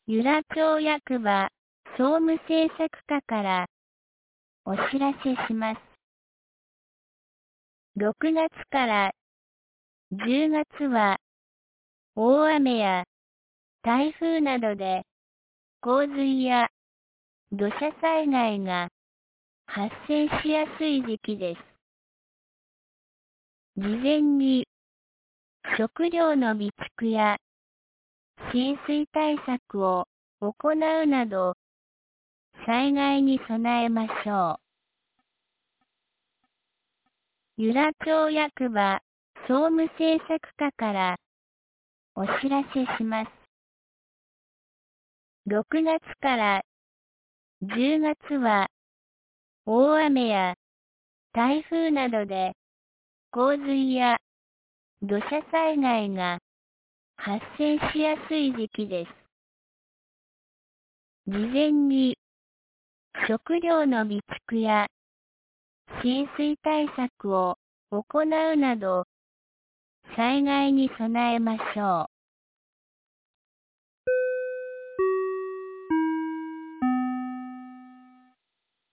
由良町役場総務政策課からお知らせします。6月から10月は大雨や台風などで洪水や土砂災害が発生しやすい時期です。事前に食料の備蓄や浸水対策を行うなど災害に備えましょう。由良町役場総務政策課からお知らせします。6月から10月は大雨や台風などで洪水や土砂災害が発生しやすい時期です。事前に食料の備蓄や浸水対策を行うなど災害に備えましょう。